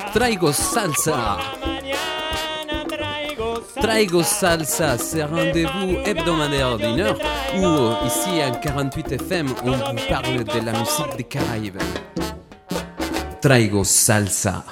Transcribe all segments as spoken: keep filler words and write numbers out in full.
Traigo salsa. Traigo salsa, c'est un rendez-vous hebdomadaire d'une heure où, ici à quarante-huit F M, on vous parle de la musique des Caraïbes. Traigo salsa.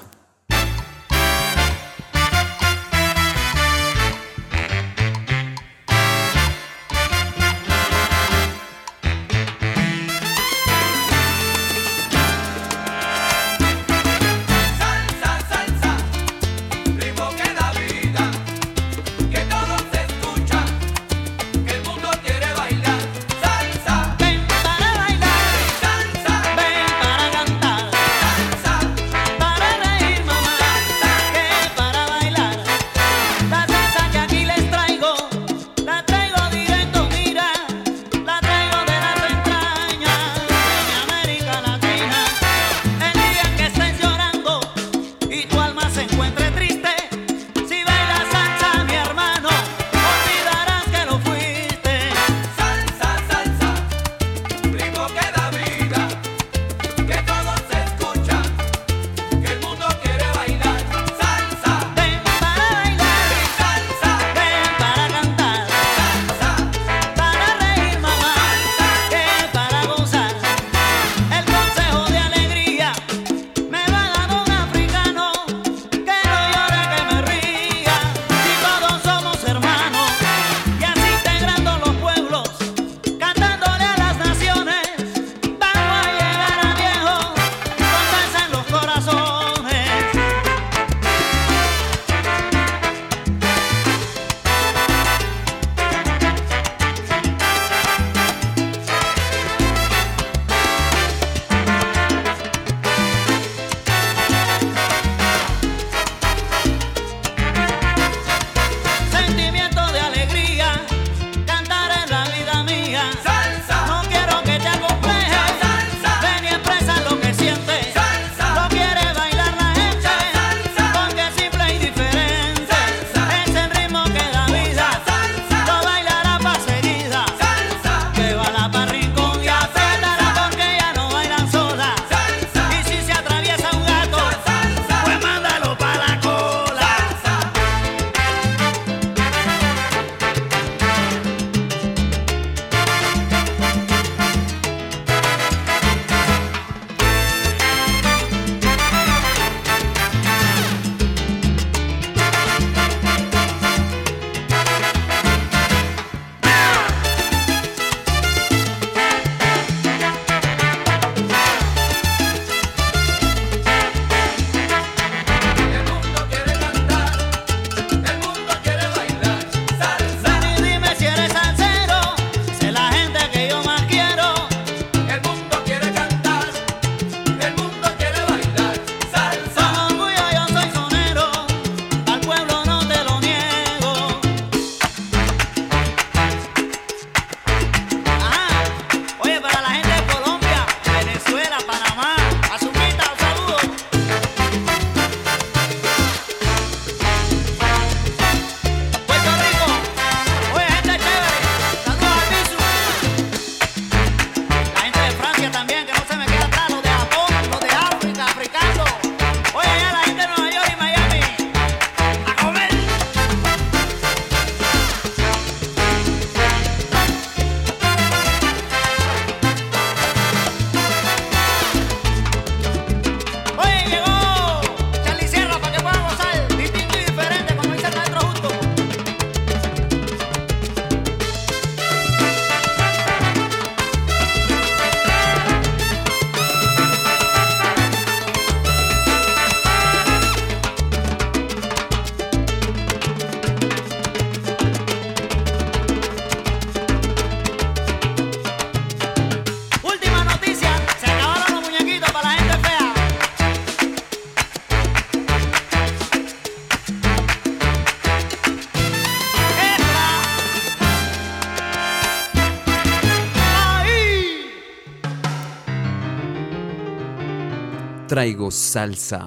Traigo salsa.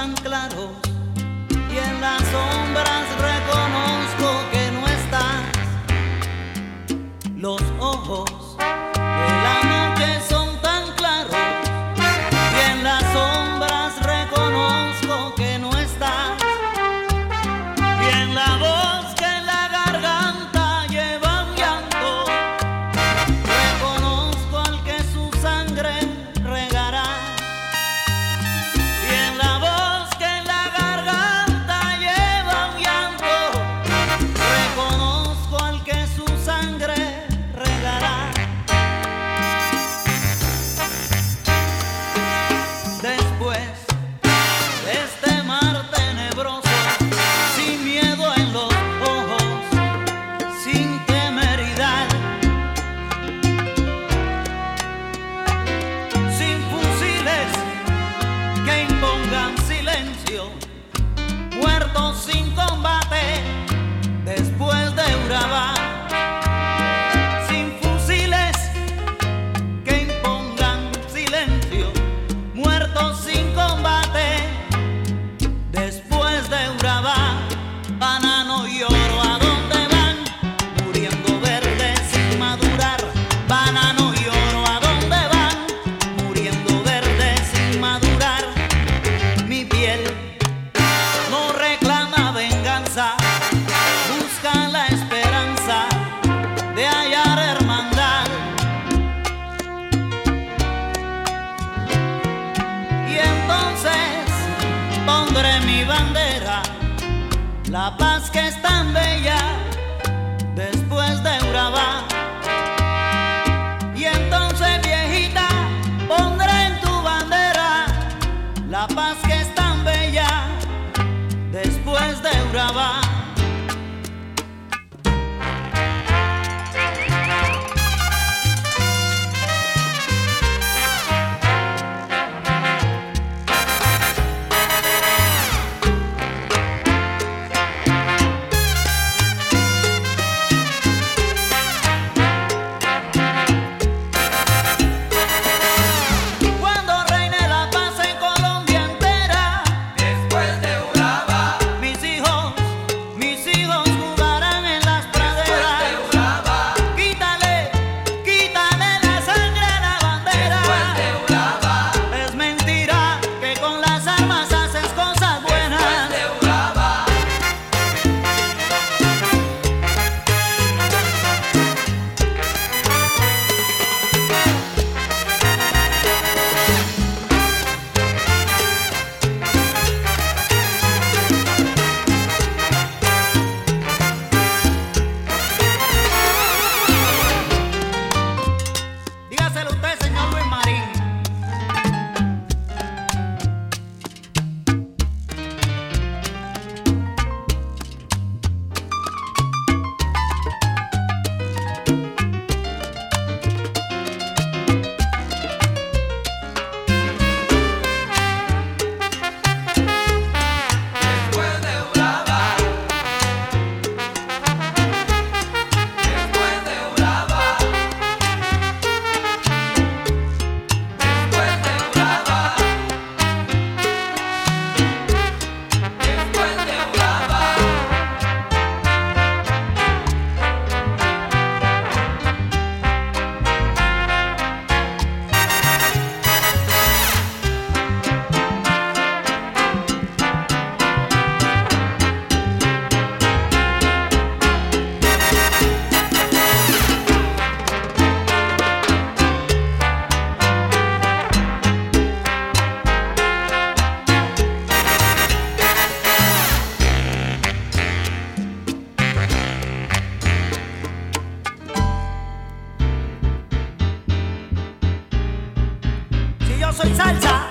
tan claros y en las sombras reconozco que no estás. Los ojos de la noche son tan claros y en las sombras reconozco que no estás. Y en la voz que en la garganta lleva un llanto, reconozco al que su sangre regará. Y en la voz que en la garganta lleva un llanto, reconozco al que su sangre regará. Después de este mar tenebroso, sin miedo en los ojos, sin temeridad, sin fusiles que impongan silencio, muertos sin combate después de Urabá. Sin fusiles que impongan silencio, muertos sin combate después de Urabá. Banano y oro, ¿a dónde van? Muriendo verdes sin madurar. Banano y oro, ¿a dónde van? Muriendo verdes sin madurar. Mi piel no reclama venganza, busca la esperanza de hallar hermandad. Y entonces pondré mi bandera, la paz que es tan bella después de Urabá. Y entonces, viejita, pondré en tu bandera la paz que es tan bella después de Urabá. Cuando reine la paz en Colombia entera, Después de Urabá, mis hijos, mis hijos jugarán en las praderas. de Urabá, Quítale, quítale la sangre a la bandera. después de Urabá, Es mentira que con las armas haces cosas buenas. después de Urabá, Dígaselo usted, señor Luis Marín. después de Urabá, después de Urabá, después de Urabá, después de Urabá. Si yo soy salsa,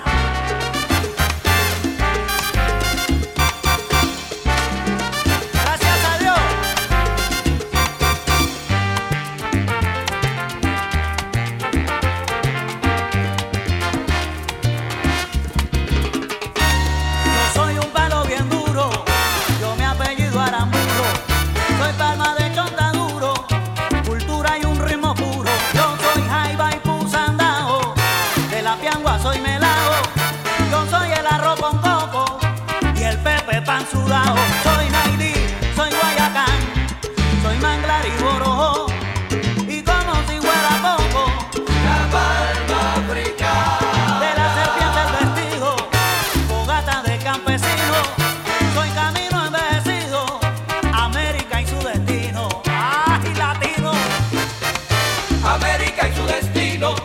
gracias a Dios. Yo soy un palo bien duro, yo me apellido Aramburo. Soy palma de chontaduro, cultura y un ritmo puro. Yo soy jaiba y pusandao, de la piangua soy melao. Yo soy el arroz con coco, Pepe Pan sudao. Soy Naidí, soy Guayacán, soy manglar y borojo. Y como si fuera poco, La palma africana. de la serpiente el vestido, fogata de campesino. Soy camino envejecido, América y su destino. ¡Ay, latino! América y su destino.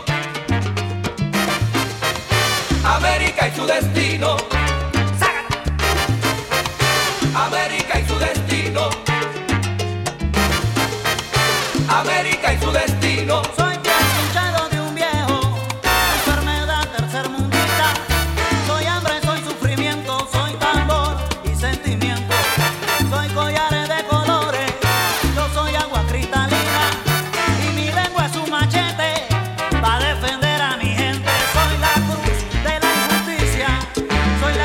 América y su destino. ¡Sácate! América y su destino. América y su destino. Soy pinchado de un viejo, enfermedad tercermundista. Soy hambre, soy sufrimiento, soy tambor y sentimiento. Soy collares de colores, yo soy agua cristalina. Y mi lengua es un machete para defender a mi gente. Soy la cruz de la injusticia, soy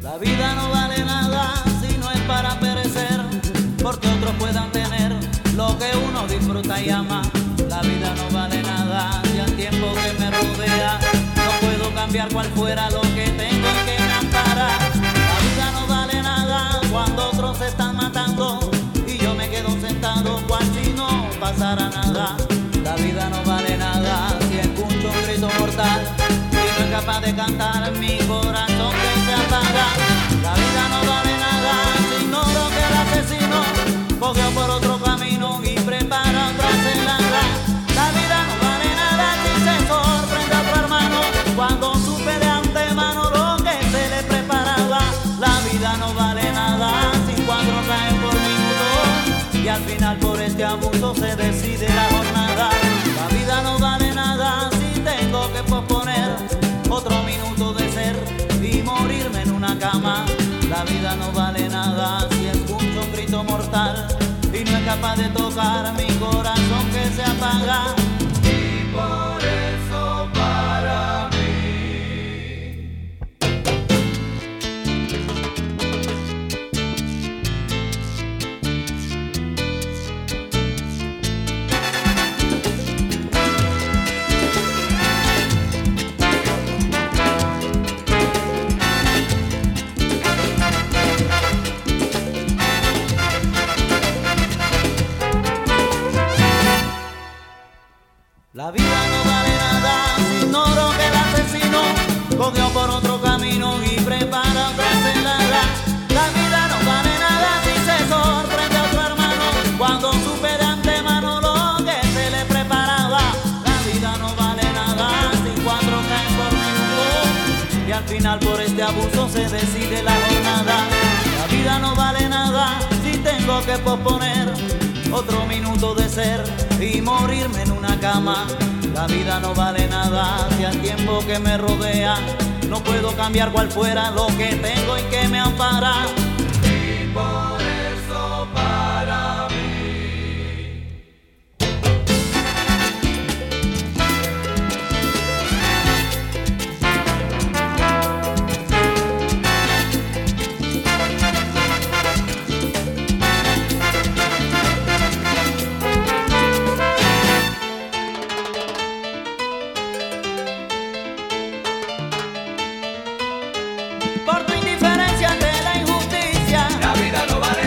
La vida no vale nada si no es para perecer, porque otros puedan tener lo que uno disfruta y ama. La vida no vale nada y al tiempo que me rodea no puedo cambiar cual fuera lo que tengo y que me ampara. La vida no vale nada cuando otros se están matando y yo me quedo sentado cual si no pasara nada. La vida no vale nada si escucho un grito mortal y no es capaz de cantar mi corazón que se apaga. La vida no vale nada si ignoro que el asesino cogió por otro camino y prepara otra celada. La vida no vale nada si se sorprende a otro hermano cuando supe de antemano lo que se le preparaba. La vida no vale nada si cuatro caen por minuto y al final por este abuso se decide la jornada. La vida no vale nada si tengo que posponer otro minuto de ser y morirme en una cama. La vida no vale nada si escucho un grito mortal y no es capaz de tocar mi corazón que se apaga. Y por eso para mí La vida no vale nada si ignoro que el asesino cogió por otro camino y prepara otra celada. La vida no vale nada si se sorprende a otro hermano cuando supe de antemano lo que se le preparaba. La vida no vale nada si cuatro caen por minuto y al final por este abuso se decide la jornada. La vida no vale nada si tengo que posponer otro minuto de ser y morirme en una cama. La vida no vale nada si al tiempo que me rodea no puedo cambiar cual fuera lo que tengo y que me ampara. y por eso para mí. Por tu indiferencia ante la injusticia, La vida no vale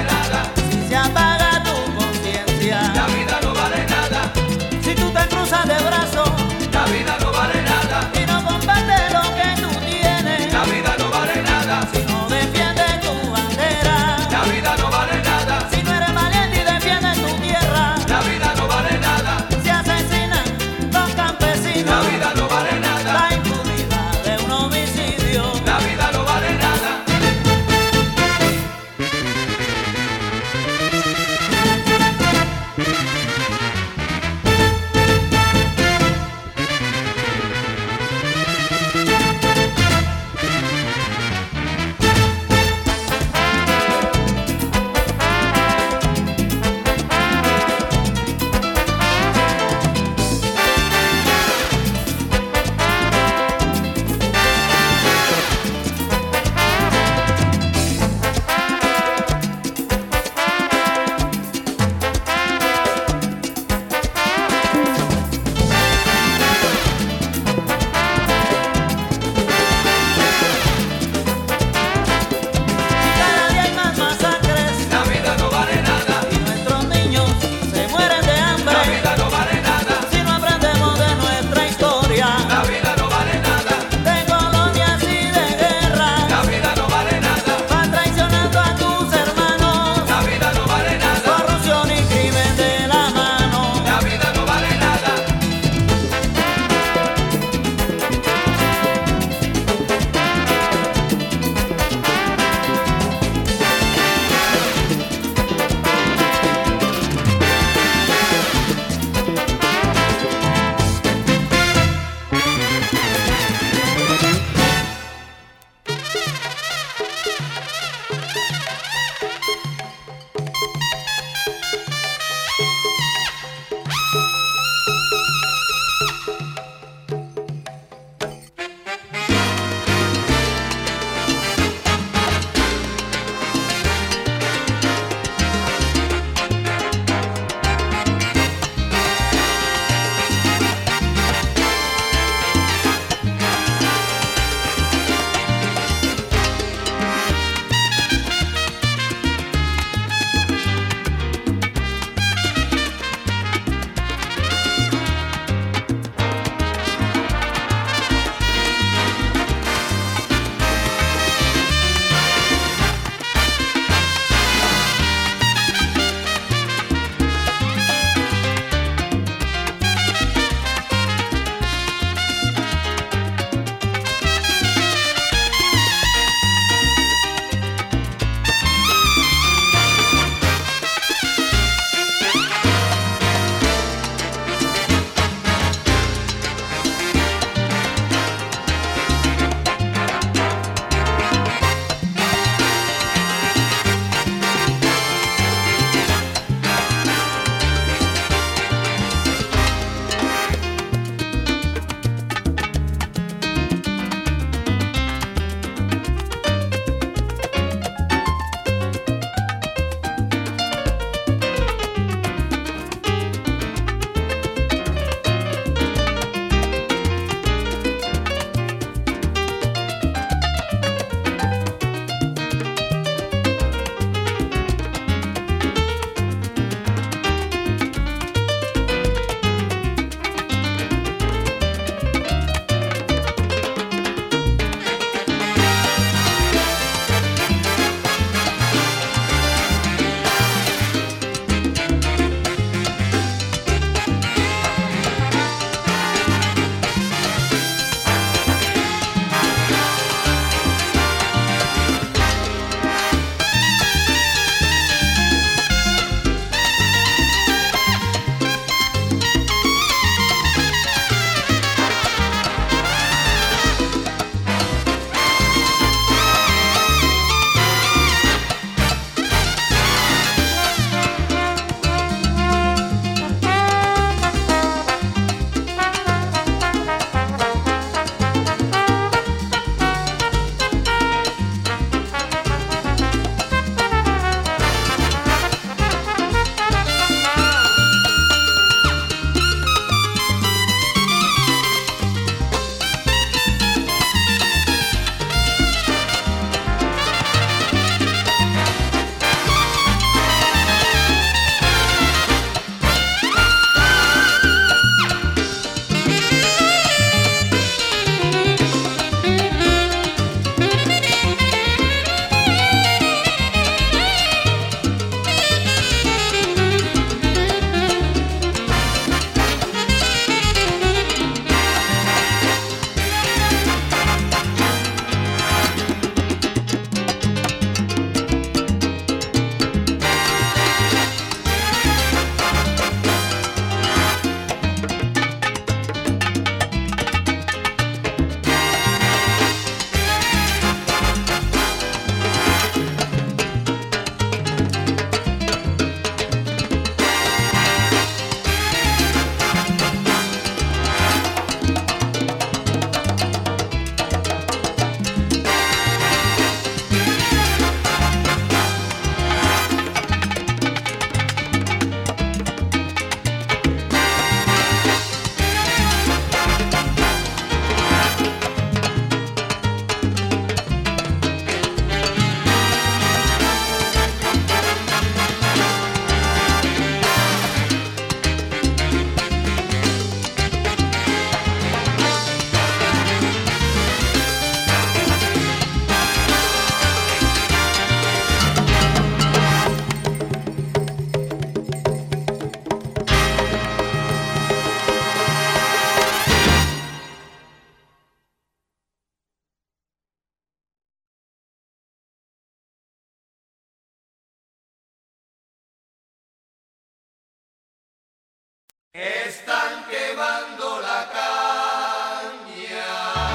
Están quemando la caña.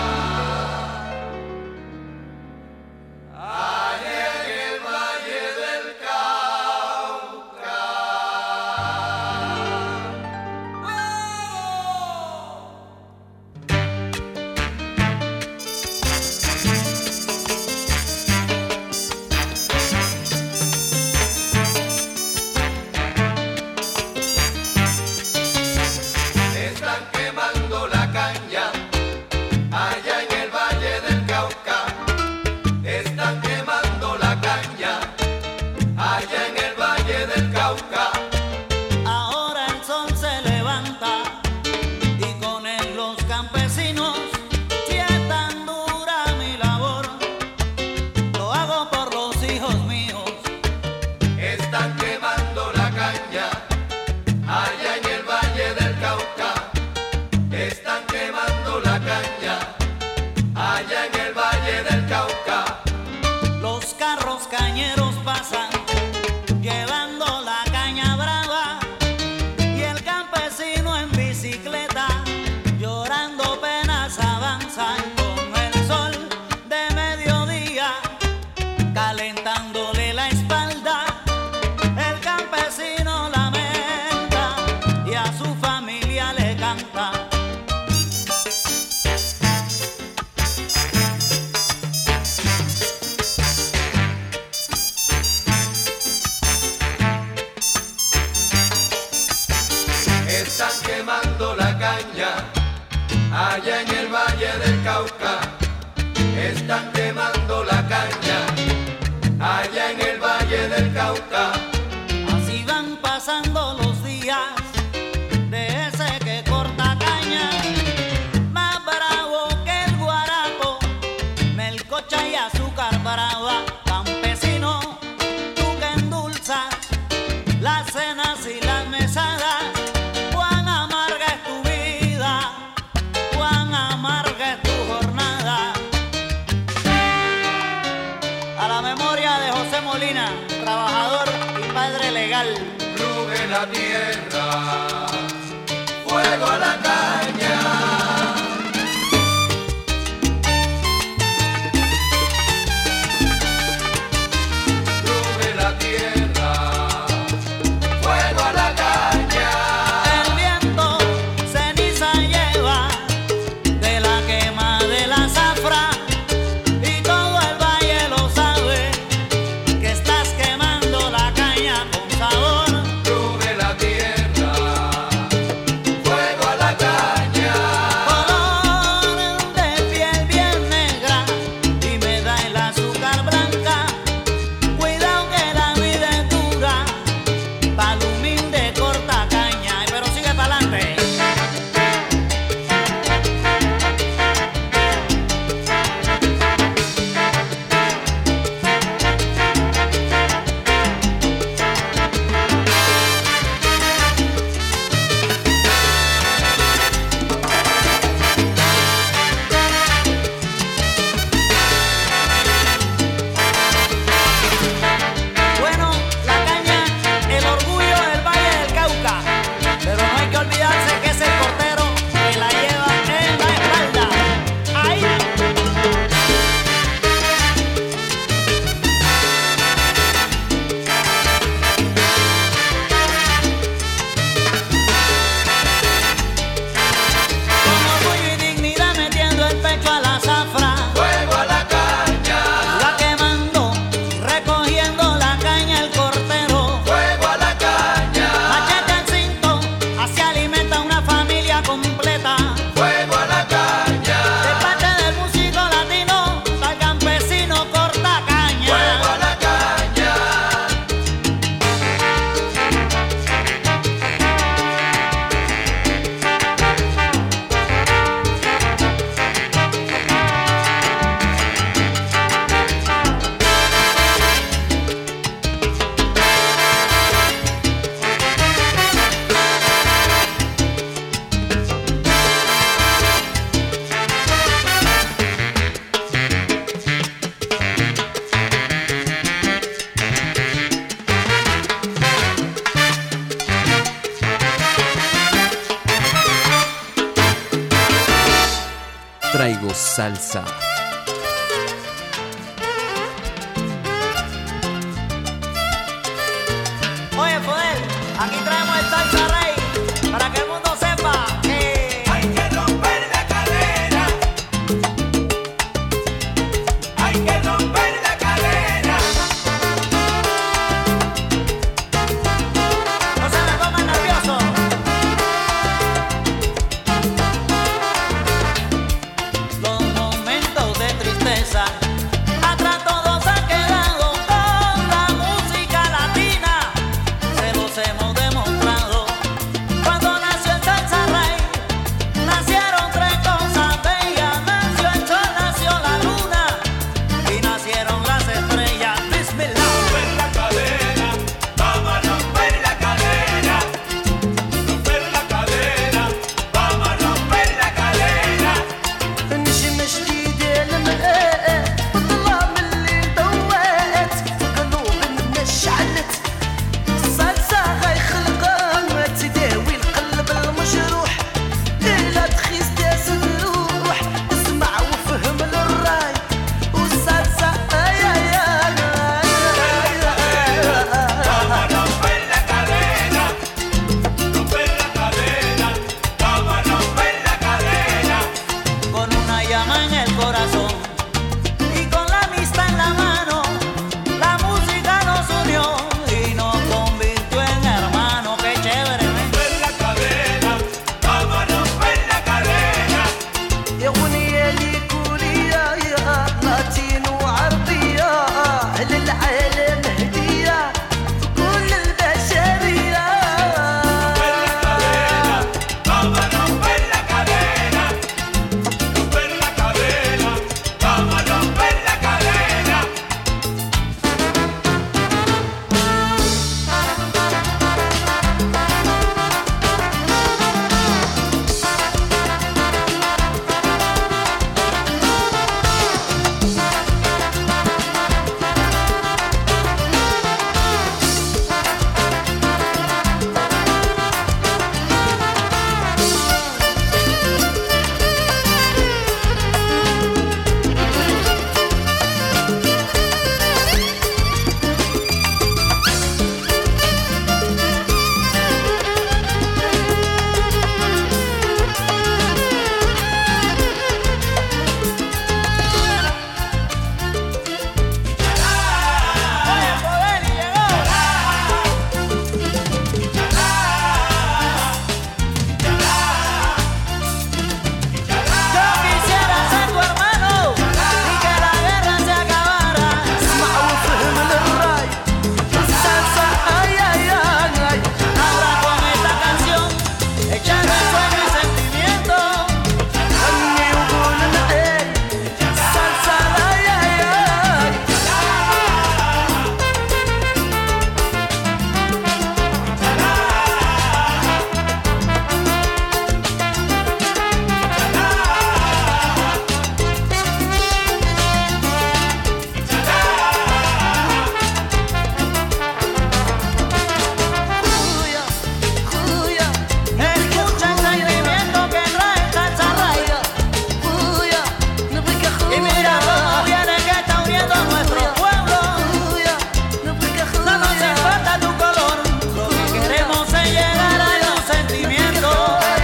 Allá en el Valle del Cauca. Están quemando la caña. Allá en el Valle del Cauca. Están quemando la caña. Allá en el Valle del Cauca. Ahora el sol se levanta y con él los campesinos. Si es tan dura mi labor, lo hago por los hijos míos. Están quemando la caña. Allá en el Valle del Cauca. Están quemando la caña. Allá en el Valle del Cauca. Los carros cañeros pasan llevando la caña brava y el campesino en bicicleta llorando penas avanza con el sol de mediodía calentándole la espalda. El campesino lamenta y a su familia le canta. Están quemando la caña. Allá en el Valle del Cauca. Están quemando la caña. Allá en el Valle del Cauca. Así van pasando los días de ese que corta caña, más bravo que el guarapo, melcocha y azúcar brava. Campesino, tú que endulzas las cenas y las mesadas, cuán amarga es tu vida, cuán amarga es tu jornada. Salsa. Oye, Poder, aquí traemos el Salsa Rey para que el mundo sepa que hay que romper la cadena. Hay que romper la cadena. no se me pongan nerviosos. Los momentos de tristeza atrás todos han quedado con la música latina. Se los hemos demostrado. Cuando nació el Salsa Rey, nacieron tres cosas bellas. Nació el sol, nació la luna y nacieron las estrellas. Bismillah. Romper la cadena, vamos a romper la cadena. Romper la cadena, vamos a romper la cadena. نجم جديد المرأة والظلام اللي ضوات قلوب الناس شعلت الصلصة غير خلقها تداوي القلب المجروح إلا تخيس داس الروح اسمع وفهم للراي والصلصة يا يا Vamos a romper la cadena. Romper la cadena, vamos a romper la cadena. Con una llama en el corazón y con la amistad en la mano, la música nos unió y nos convirtió en hermanos. ¡Qué chévere! ¿eh? Romper la cadena, vamos a romper la cadena. يا أغنية لكوريا يا لاتين وعربية للعالم هدية في كل البشرية Vamos a romper la cadena. Romper la cadena, vamos a romper la cadena. Oye, Poder, y llegó. Yo quisiera ser tu hermano y que la guerra se acabara. اسمع وفهم للراي الصلصة أي أي أي Ahora con esta canción echar el sueño y sentimiento. غني وقول نعي الصلصة أي أي أي خويا خويا Escucha el sentimiento que trae el Salsa Rey. خويا نبغيك Y mira cómo أخويا viene que está uniendo a nuestro pueblo. خويا نبغيك No nos أخويا importa tu color, lo que queremos es llegar a los sentimientos.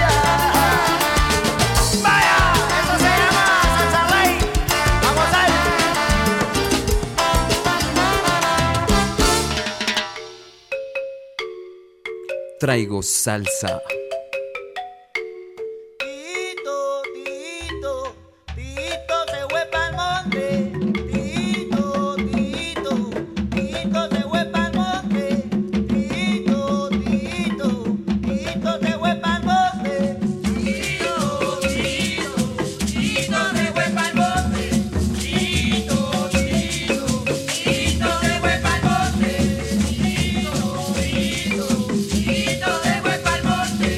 Vaya, eso se llama Salsa Rey. Vamos a ver. Traigo salsa. Tito, Tito, Tito se fue pa'l monte. Tito, Tito, Tito se fue pa'l monte. Tito, Tito, Tito se fue pa'l monte. Tito, Tito, Tito se fue pa'l monte. Tito, Tito, Tito se fue pa'l monte. Tito, Tito, Tito se fue pa'l monte.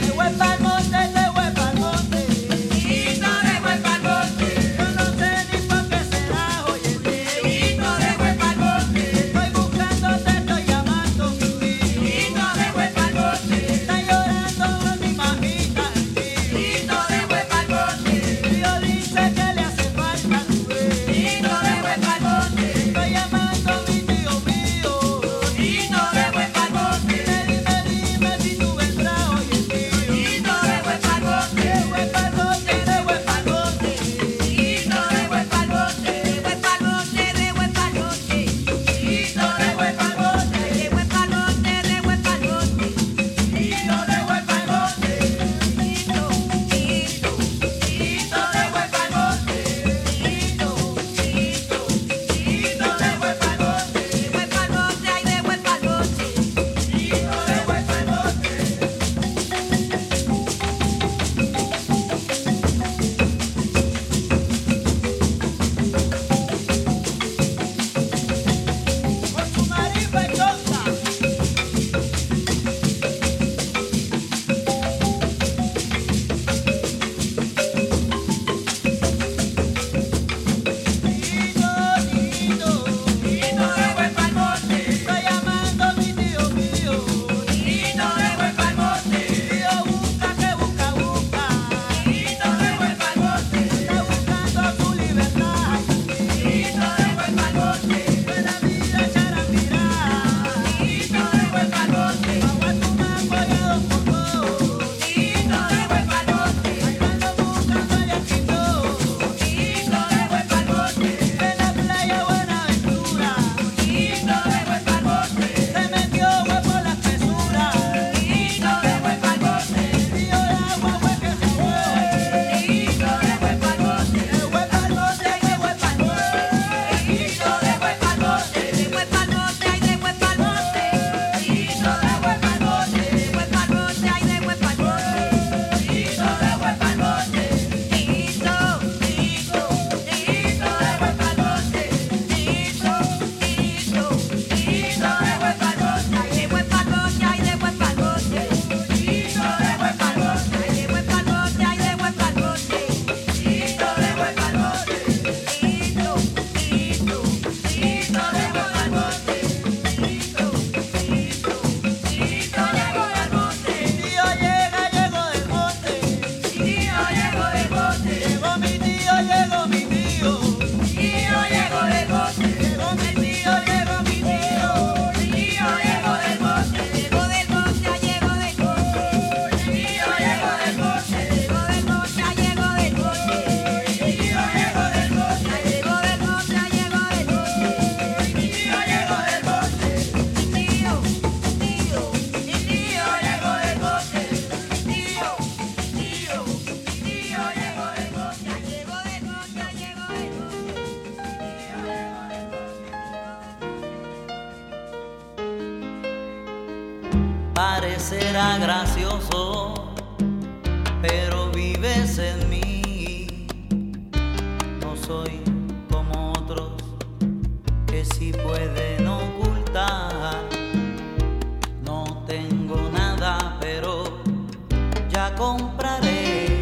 parecerá gracioso, pero vives en mí. No soy como otros que sí pueden ocultar. No tengo nada, pero ya compraré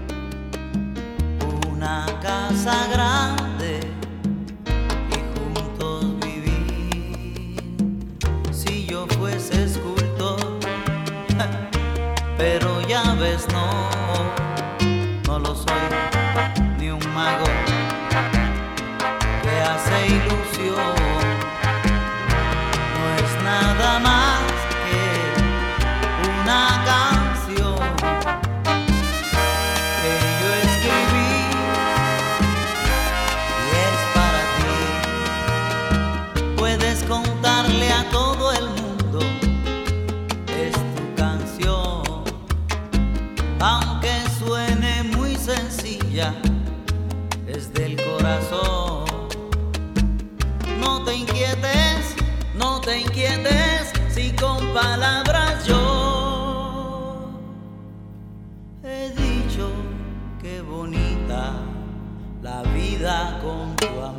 una casa grande y juntos vivir. Si yo fuese escultor, pero ya ves, no, no lo soy, ni un mago que hace ilusión. No es nada más que una canción que yo escribí y es para ti. Puedes contarle a todo el mundo, es tu canción, aunque suene muy sencilla, es del corazón. No te inquietes, no te inquietes si con palabras yo he dicho qué bonita la vida con tu amor.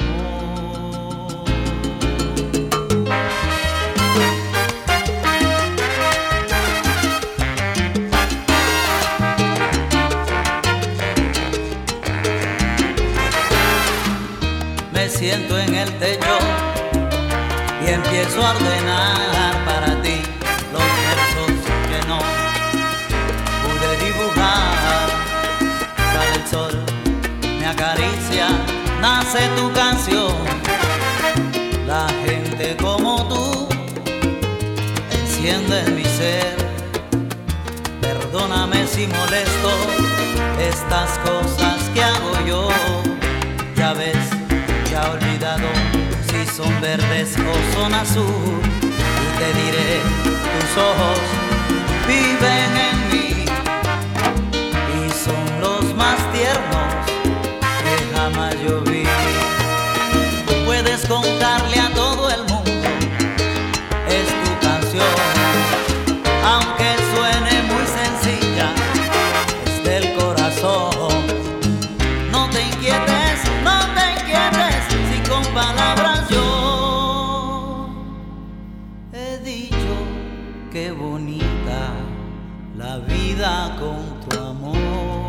Me siento en el techo y empiezo a ordenar para ti los versos que no pude dibujar. Sale el sol, me acaricia, nace tu canción. La gente como tú enciende en mi ser. Perdóname si molesto estas cosas que hago yo. Ya ves, ya he olvidado si son verdes o son azul. Y te diré, tus ojos viven en mí y son los más tiernos que jamás yo vi. Puedes contarle a todo el mundo, es tu canción, aunque suene muy sencilla, es del corazón. No te inquietes, no te inquietes si con palabras yo he dicho qué bonita la vida con tu amor.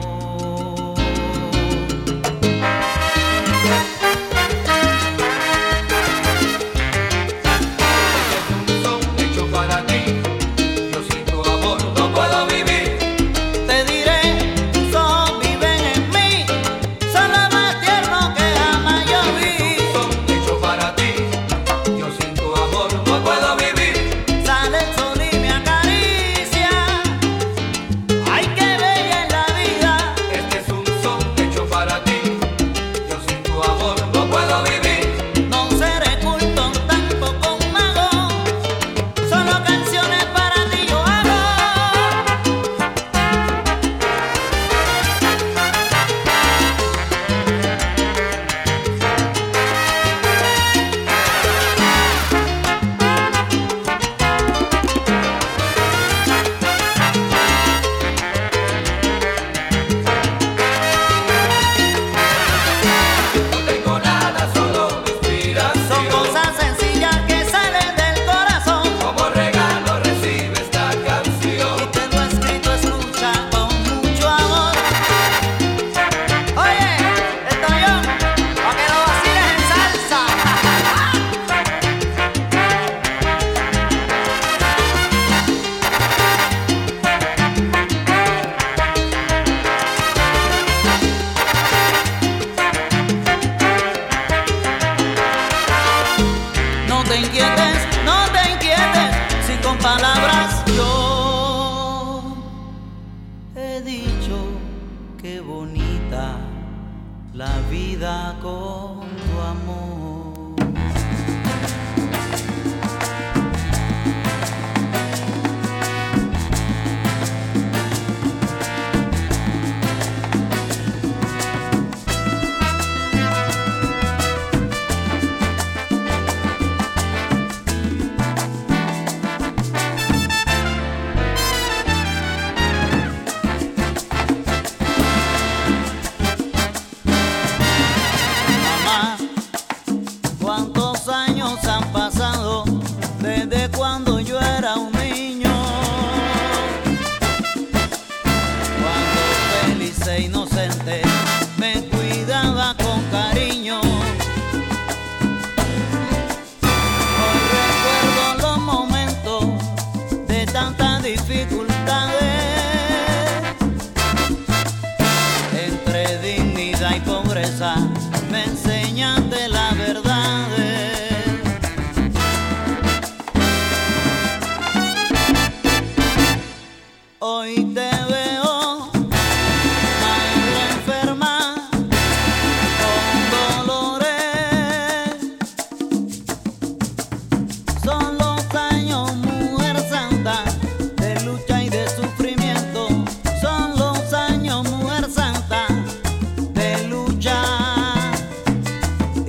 Un son hecho para ti, yo sin tu amor no puedo vivir. Te diré, tus ojos viven en mí, son lo más tierno que jamás yo vi. Un son hecho para ti, yo sin tu amor no puedo vivir. Sale el sol y me acaricia, ay qué bella es la vida. Este es un son hecho para ti, yo sin tu amor no puedo vivir. No seré culto, tampoco un mago, solo canciones para ti yo hago. No tengo nada, solo mi Son inspiración. cosas sencillas que salen del corazón. Como regalo recibe esta Y canción. te lo he escrito, escucha con mucho amor. Oye, estoy yo, pa' que lo vaciles en salsa. No te inquietes, no te inquietes si con palabras yo he dicho qué bonita la vida con tu amor.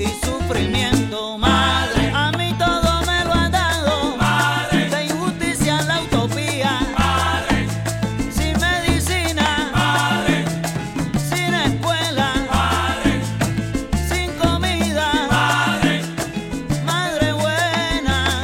sufrimiento. Madre, a mí todo me lo ha dado. Madre, de injusticia la utopía. Madre, sin medicina. Madre, sin escuela. Madre, sin comida. Madre, madre buena.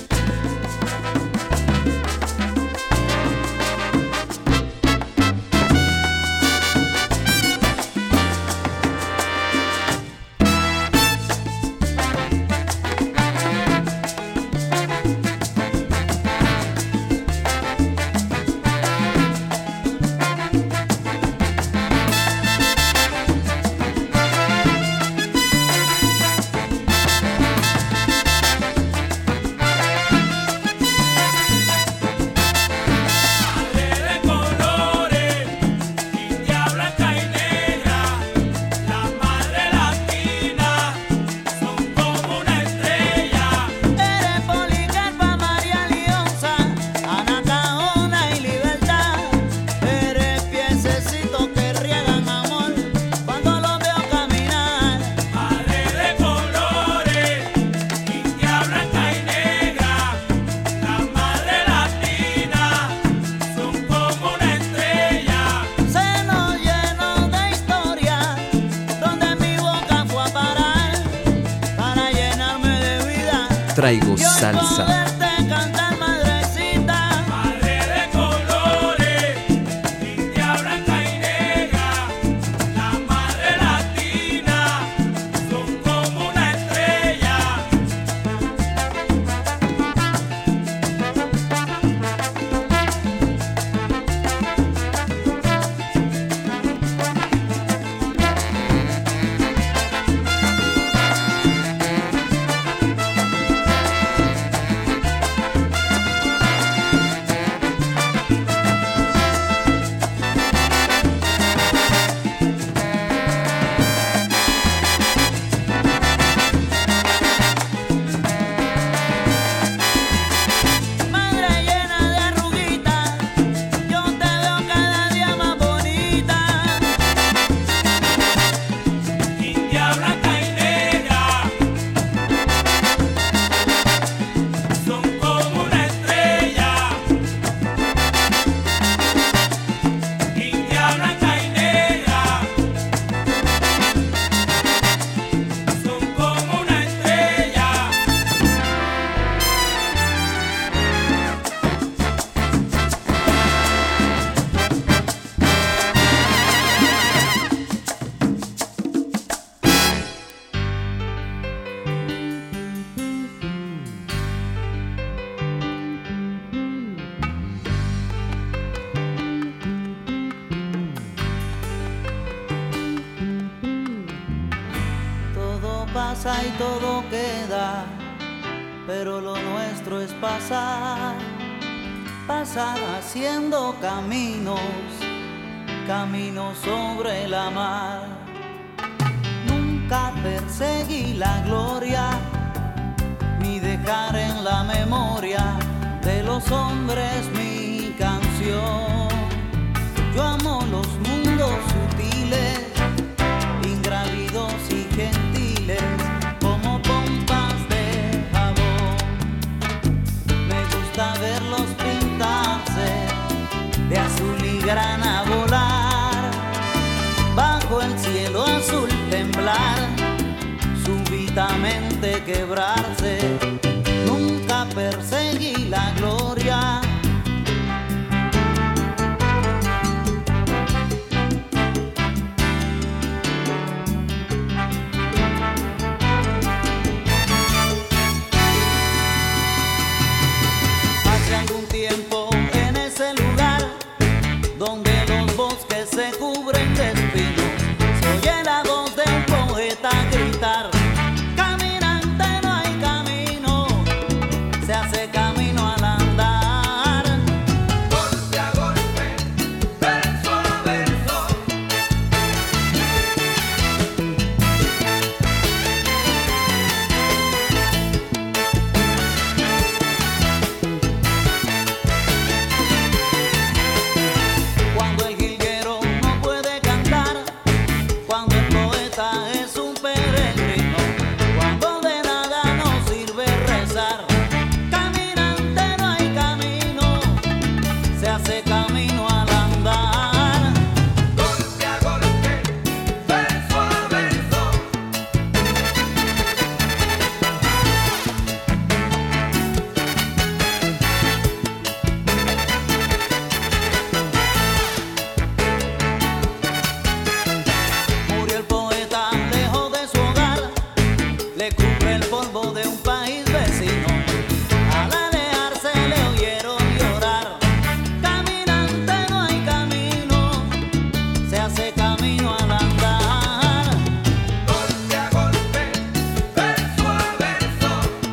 Eres Policarpa, María Lionza, Ana Caona y Libertad. Eres piececitos que riegan amor cuando los veo caminar. Madre de colores, india blanca y negra, la madre latina, son como una estrella. Seno lleno de historia, donde mi boca fue a parar para llenarme de vida. Traigo Y hoy salsa. poderte cantar, madrecita. Madre de colores, india blanca y negra, la madre latina, son como una estrella. Madre llena de arruguitas, yo te veo cada día más bonita. India blanca y negra, son como una estrella. India blanca y negra, son como una estrella. Todo pasa y todo queda, pero lo nuestro es pasar, pasar haciendo caminos, caminos sobre la mar. Nunca perseguí la gloria, ni dejar en la memoria de los hombres mi canción. Yo amo los mundos sutiles, ingrávidos y gentiles, como pompas de jabón. Me gusta verlos pintarse de azul y grana, volar bajo el cielo azul, temblar, súbitamente quebrarse. Nunca perseguí la gloria. Hace algún tiempo en ese lugar donde los bosques se cubren de espinos, se oye la voz de un poeta gritar: caminante no hay camino, se hace camino al andar. le cubre el polvo de un país vecino. Al alejarse le oyeron llorar. Caminante no hay camino, se hace camino al andar. Golpe a golpe, verso a verso.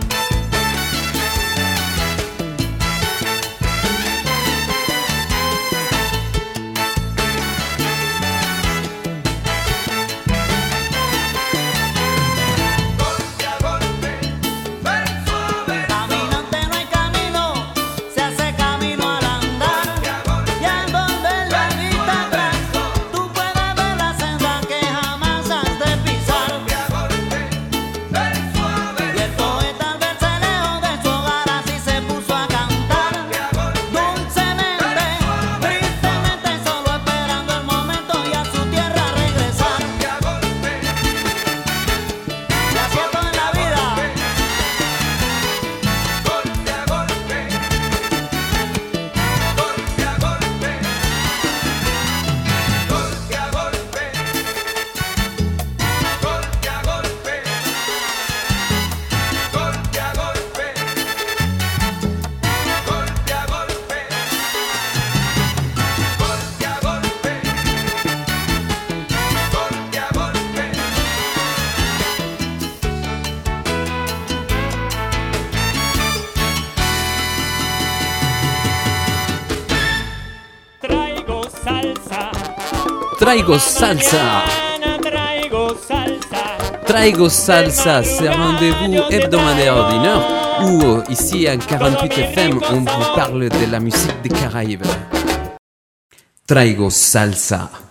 Golpe a golpe, verso a verso. Caminante no hay camino, se hace camino al andar. Y al volver la vista atrás, tú puedes ver la senda que jamás has de pisar. Golpe a golpe, verso a Y verso. el poeta al verse lejos de su hogar así se puso a cantar. Dulcemente, tristemente, solo esperando el momento y a su tierra regresar. Golpe a golpe, Y así es todo en la vida. golpe a golpe. Golpe a golpe. Golpe a golpe. Golpe a golpe. Golpe a golpe. Golpe a golpe. Golpe a golpe. Golpe a golpe. Traigo salsa. Traigo salsa. Mañana traigo salsa. Traigo salsa, c'est un rendez-vous hebdomadaire d'une heure où, ici à quarante-huit F M, on vous parle de la musique des Caraïbes. Traigo salsa.